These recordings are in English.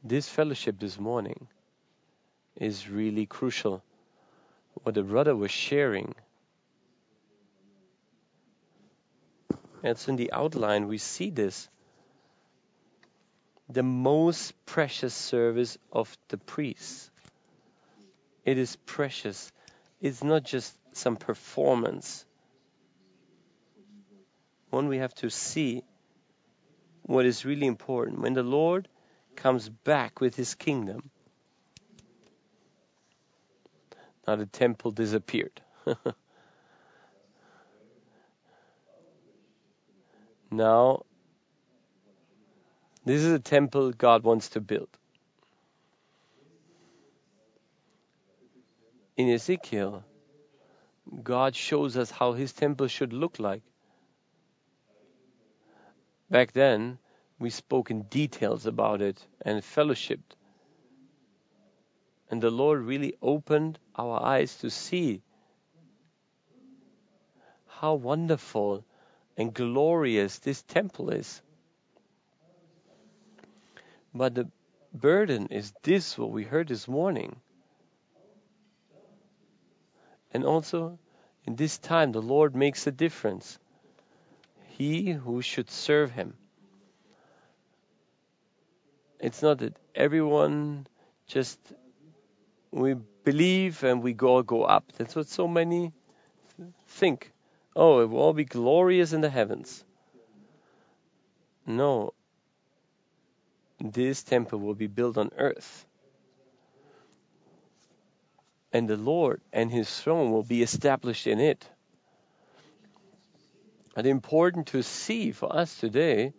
This fellowship this morning is really crucial. What the brother was sharing. It's in the outline, we see this. The most precious service of the priest. It is precious. It's not just some performance. One, we have to see what is really important. When the Lord comes back with his kingdom, now the temple disappeared. Now, this is a temple God wants to build. In Ezekiel, God shows us how his temple should look like. Back then, we spoke in details about it and fellowshipped. And the Lord really opened our eyes to see how wonderful and glorious this temple is. But the burden is this, what we heard this morning. And also, in this time, the Lord makes a difference. He who should serve him. It's not that everyone just, we believe and we go up. That's what so many think. Oh, it will all be glorious in the heavens. No. This temple will be built on earth. And the Lord and his throne will be established in it. And important to see for us today,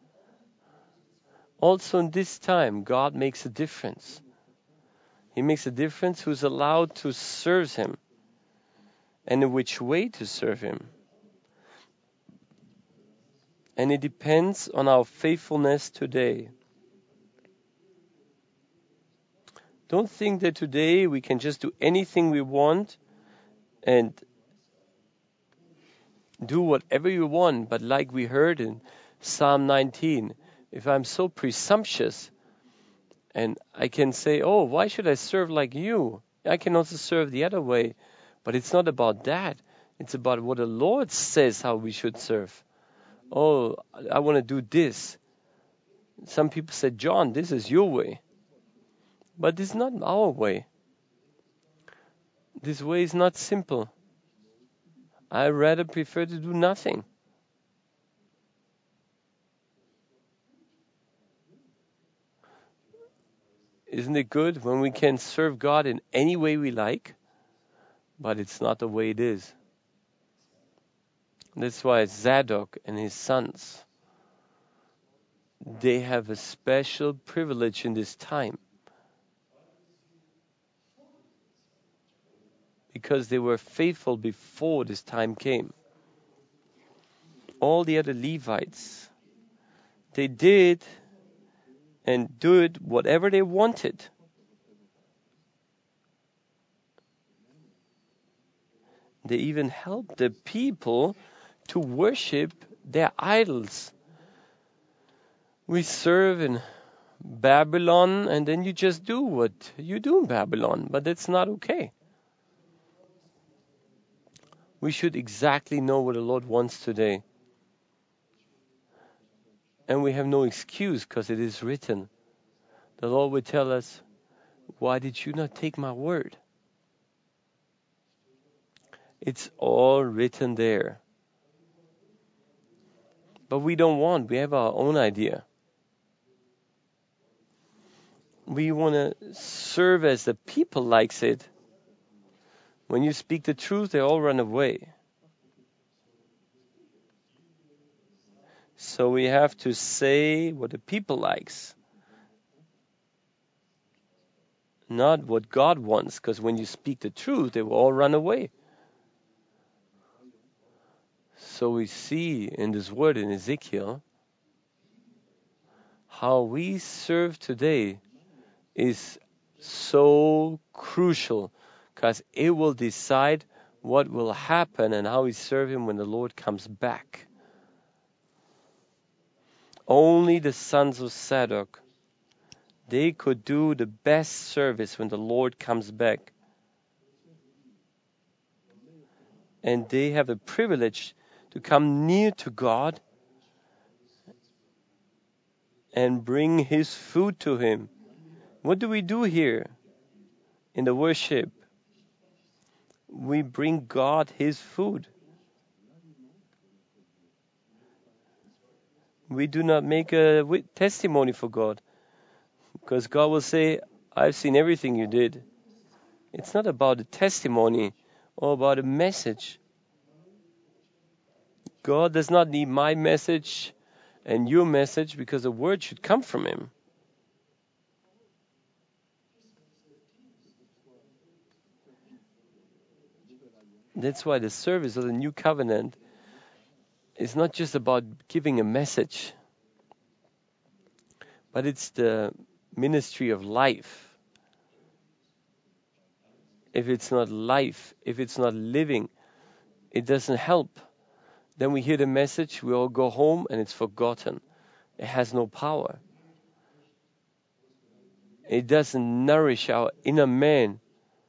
also in this time, God makes a difference. He makes a difference who's allowed to serve him and in which way to serve him. And it depends on our faithfulness today. Don't think that today we can just do anything we want and do whatever you want. But like we heard in Psalm 19, if I'm so presumptuous and I can say, oh, why should I serve like you? I can also serve the other way. But it's not about that. It's about what the Lord says how we should serve. Oh, I want to do this. Some people said, John, this is your way. But this is not our way. This way is not simple. I rather prefer to do nothing. Isn't it good when we can serve God in any way we like? But it's not the way it is. That's why Zadok and his sons, they have a special privilege in this time. Because they were faithful before this time came. All the other Levites, they did and did whatever they wanted. They even helped the people to worship their idols. We serve in Babylon and then you just do what you do in Babylon, but that's not okay. We should exactly know what the Lord wants today. And we have no excuse because it is written. The Lord will tell us, why did you not take my word? It's all written there. But we don't want. We have our own idea. We want to serve as the people likes it. When you speak the truth, they all run away. So we have to say what the people likes. Not what God wants, because when you speak the truth, they will all run away. So we see in this word in Ezekiel, how we serve today is so crucial, because it will decide what will happen and how we serve him when the Lord comes back. Only the sons of Zadok, They could do the best service when the Lord comes back. And they have the privilege to come near to God and bring His food to Him. What do we do here in the worship? We bring God His food. We do not make a testimony for God, because God will say, I've seen everything you did. It's not about a testimony or about a message. God does not need my message and your message, because the word should come from Him. That's why the service of the new covenant is not just about giving a message, but it's the ministry of life. If it's not life, if it's not living, it doesn't help. Then we hear the message, we all go home, and it's forgotten. It has no power. It doesn't nourish our inner man.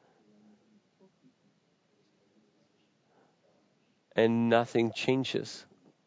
And nothing changes.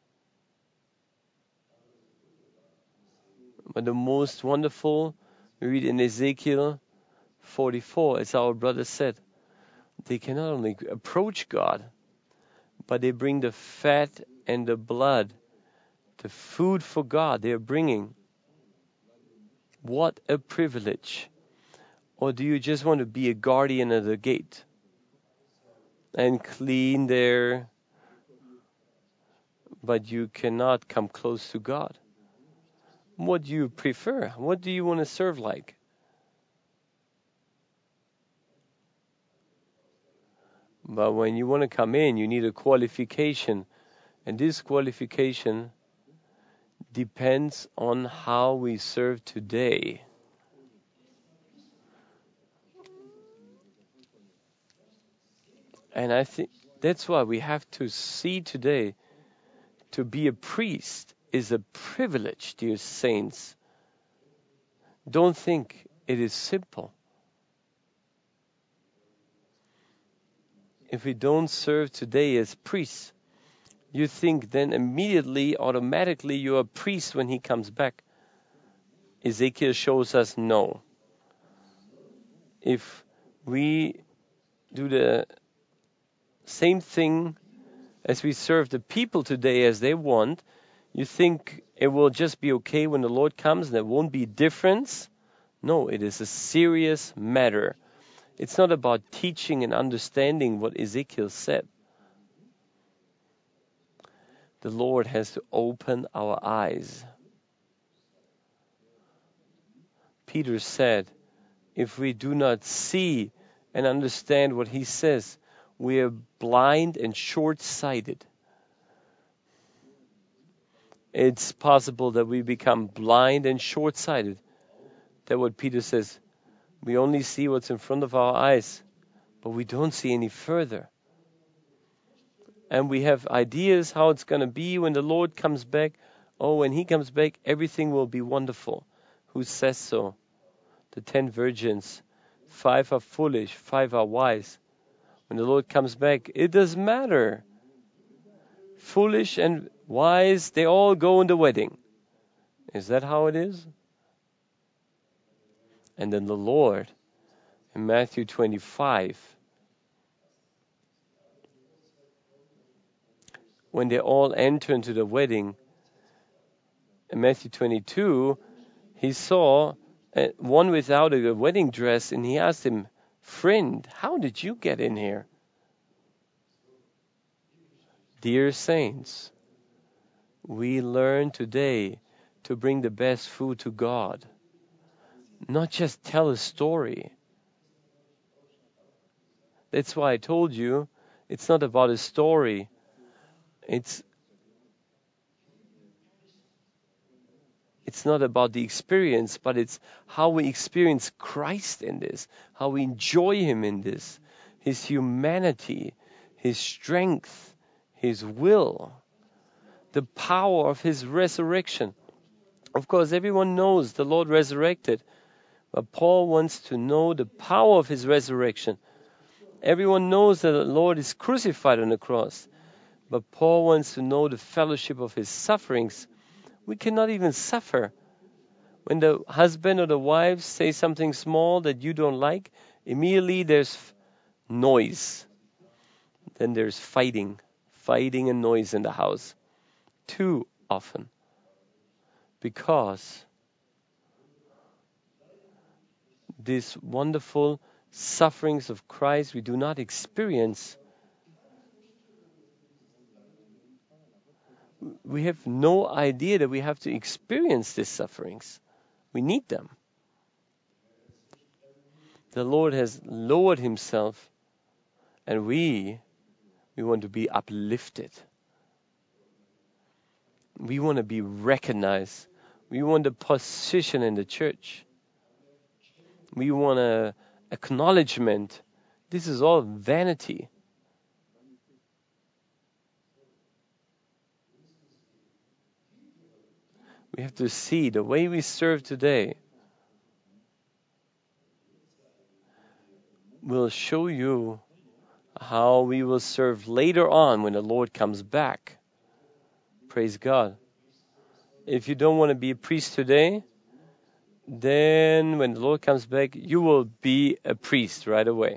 But the most wonderful, we read in Ezekiel 44, as our brother said, they can not only approach God, but they bring the fat and the blood, the food for God they are bringing. What a privilege. Or do you just want to be a guardian of the gate and clean there, but you cannot come close to God? What do you prefer? What do you want to serve like? But when you want to come in, you need a qualification. And this qualification depends on how we serve today. And I think that's why we have to see today, to be a priest is a privilege, dear saints. Don't think it is simple. If we don't serve today as priests, you think then immediately, automatically, you're a priest when He comes back. Ezekiel shows us no. If we do the same thing as we serve the people today as they want, you think it will just be okay when the Lord comes and there won't be difference? No, it is a serious matter. It's not about teaching and understanding what Ezekiel said. The Lord has to open our eyes. Peter said, if we do not see and understand what he says, we are blind and short-sighted. It's possible that we become blind and short-sighted. That's what Peter says. We only see what's in front of our eyes, but we don't see any further. And we have ideas how it's going to be when the Lord comes back. Oh, when He comes back, everything will be wonderful. Who says so? The 10 virgins. 5 are foolish, 5 are wise. When the Lord comes back, it doesn't matter. Foolish and wise, they all go in the wedding. Is that how it is? And then the Lord, in Matthew 25, when they all enter into the wedding, in Matthew 22, He saw one without a wedding dress, and He asked him, friend, how did you get in here? Dear saints, we learn today to bring the best food to God. Not just tell a story. That's why I told you, it's not about a story. It's not about the experience, but it's how we experience Christ in this, how we enjoy Him in this, His humanity, His strength, His will, the power of His resurrection. Of course, everyone knows the Lord resurrected. But Paul wants to know the power of his resurrection. Everyone knows that the Lord is crucified on the cross. But Paul wants to know the fellowship of his sufferings. We cannot even suffer. When the husband or the wife say something small that you don't like, immediately there's noise. Then there's fighting and noise in the house. Too often. Because these wonderful sufferings of Christ we do not experience. We have no idea that we have to experience these sufferings. We need them. The Lord has lowered himself, and we want to be uplifted. We want to be recognized. We want a position in the church. We want an acknowledgement. This is all vanity. We have to see the way we serve today will show you how we will serve later on when the Lord comes back. Praise God. If you don't want to be a priest today, then when the Lord comes back, you will be a priest right away.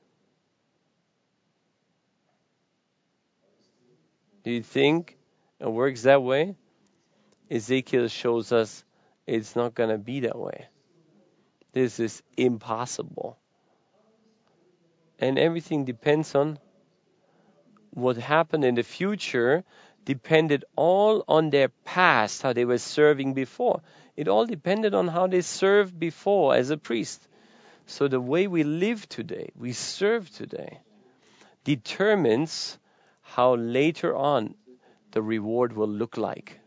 Do you think it works that way? Ezekiel shows us it's not going to be that way. This is impossible. And everything depends on what happened in the future, depended all on their past, how they were serving before. It all depended on how they served before as a priest. So the way we live today, we serve today, determines how later on the reward will look like.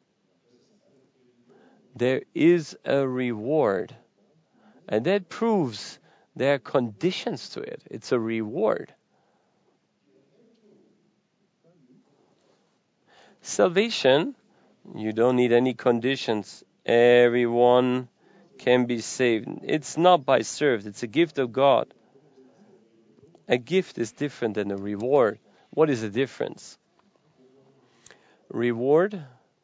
There is a reward, and that proves there are conditions to it. It's a reward. Salvation, you don't need any conditions. Everyone can be saved. It's not by serve, it's a gift of God. A gift is different than a reward. What is the difference? Reward,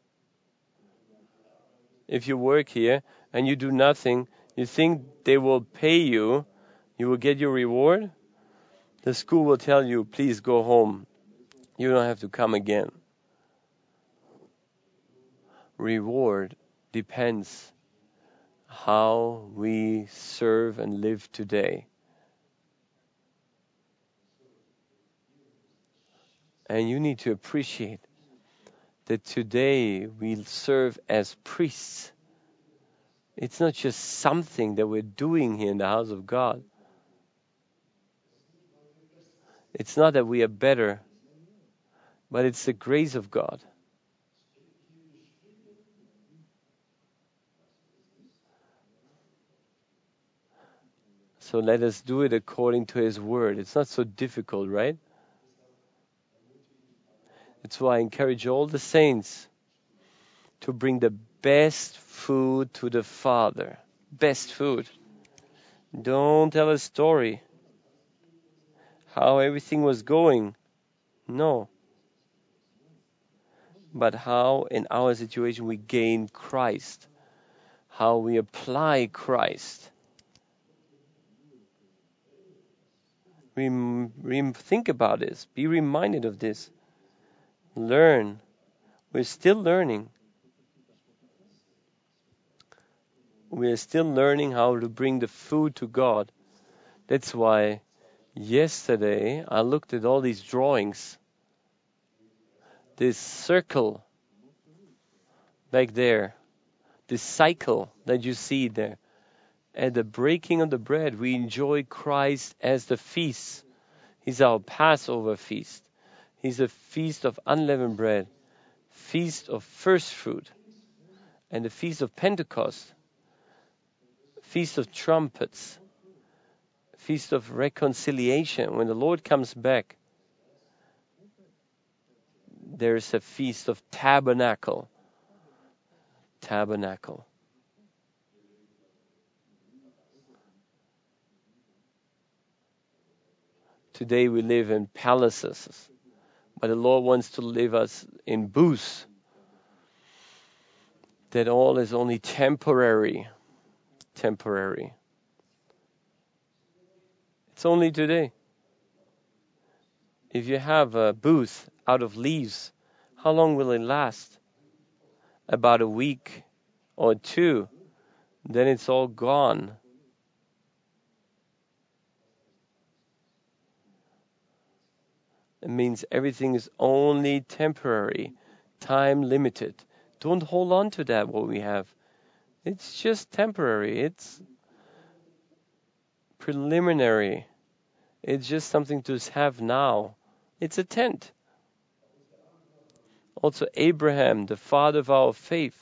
if you work here and you do nothing, you think they will pay you, you will get your reward. The school will tell you, please go home. You don't have to come again. Reward depends how we serve and live today. And you need to appreciate that today we serve as priests. It's not just something that we're doing here in the house of God. It's not that we are better, but it's the grace of God. So let us do it according to His word. It's not so difficult, right? That's why I encourage all the saints to bring the best food to the Father. Best food. Don't tell a story how everything was going. No. But how in our situation we gain Christ. How we apply Christ. Think about this. Be reminded of this. Learn. We're still learning. We are still learning how to bring the food to God. That's why yesterday I looked at all these drawings. This circle back there, this cycle that you see there. At the breaking of the bread, we enjoy Christ as the feast. He's our Passover feast. He's a feast of unleavened bread, feast of first fruit, and the feast of Pentecost, feast of trumpets, feast of reconciliation. When the Lord comes back, there's a feast of tabernacle. Tabernacle. Today we live in palaces, but the Lord wants to live us in booths. That all is only temporary. Temporary. It's only today. If you have a booth out of leaves, how long will it last? About a week or two. Then it's all gone. It means everything is only temporary, time limited. Don't hold on to that, what we have. It's just temporary. It's preliminary. It's just something to have now. It's a tent. Also, Abraham, the father of our faith,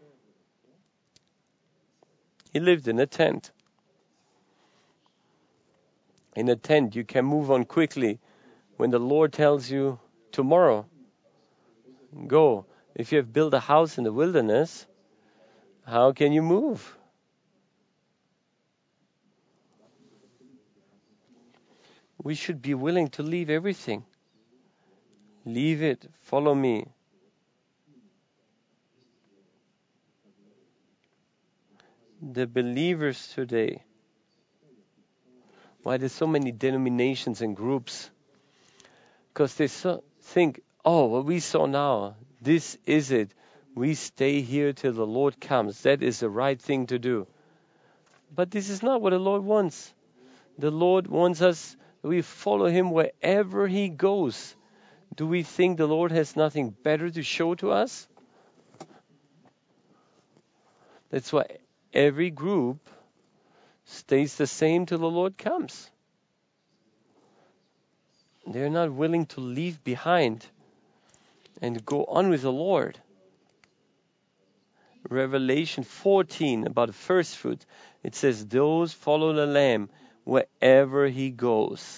he lived in a tent. In a tent, you can move on quickly. When the Lord tells you tomorrow, go. If you have built a house in the wilderness, how can you move? We should be willing to leave everything. Leave it. Follow me. The believers today, why there's so many denominations and groups? Because they think, oh, what we saw now, this is it. We stay here till the Lord comes. That is the right thing to do. But this is not what the Lord wants. The Lord wants us, we follow Him wherever He goes. Do we think the Lord has nothing better to show to us? That's why every group stays the same till the Lord comes. They're not willing to leave behind and go on with the Lord. Revelation 14, about the first fruit, it says, those follow the Lamb wherever He goes.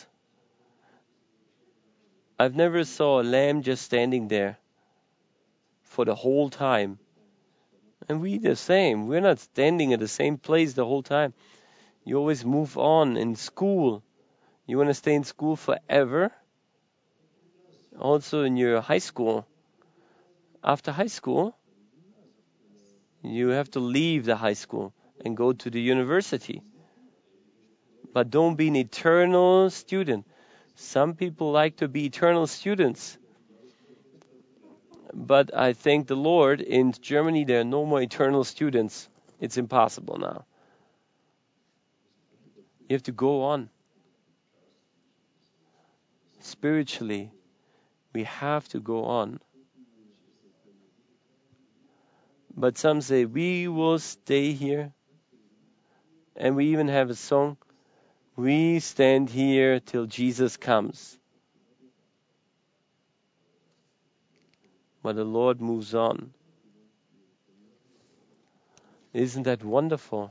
I've never saw a lamb just standing there for the whole time. And we the same. We're not standing at the same place the whole time. You always move on. In school, you want to stay in school forever? Also in your high school. After high school, you have to leave the high school and go to the university. But don't be an eternal student. Some people like to be eternal students. But I thank the Lord, in Germany there are no more eternal students. It's impossible now. You have to go on. Spiritually, we have to go on. But some say, we will stay here. And we even have a song, we stand here till Jesus comes. But the Lord moves on. Isn't that wonderful?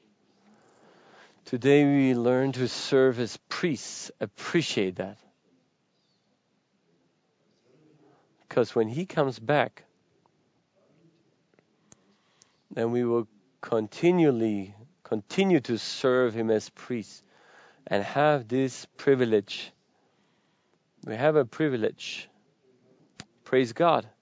Today we learn to serve as priests. Appreciate that. Because when He comes back, then we will continue to serve Him as priests and have this privilege. We have a privilege. Praise God.